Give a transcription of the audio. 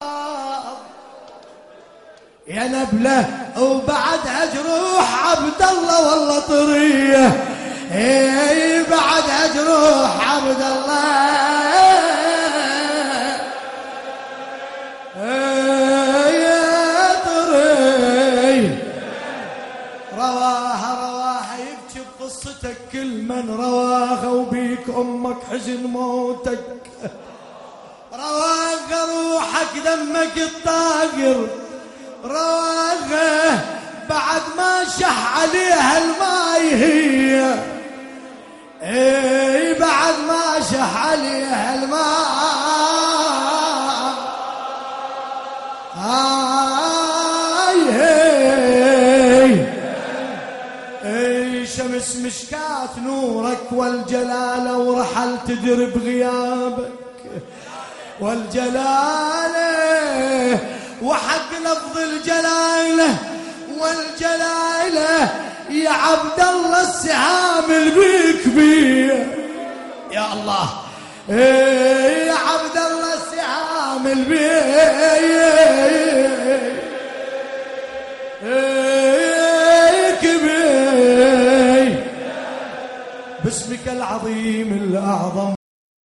يا نبله وبعدها جروح عبد الله والله طريه، اي بعدها جروح عبد الله يا طري. رواها يبكي بقصتك كل من رواها، وبيك امك حزن موتك. رواها روحك دمك الطاقر، رواها بعد ما شح عليها الماي هي، اي بعد ما شح عليها الماي اي شمس مشكات نورك والجلالة، ورحل تدر بغيابك والجلالة، وحق لفظ الجلالة والجلالة يا عبد الله السهام البيك بيه يا الله، يا عبد الله السهام البيك بيه باسمك العظيم الأعظم.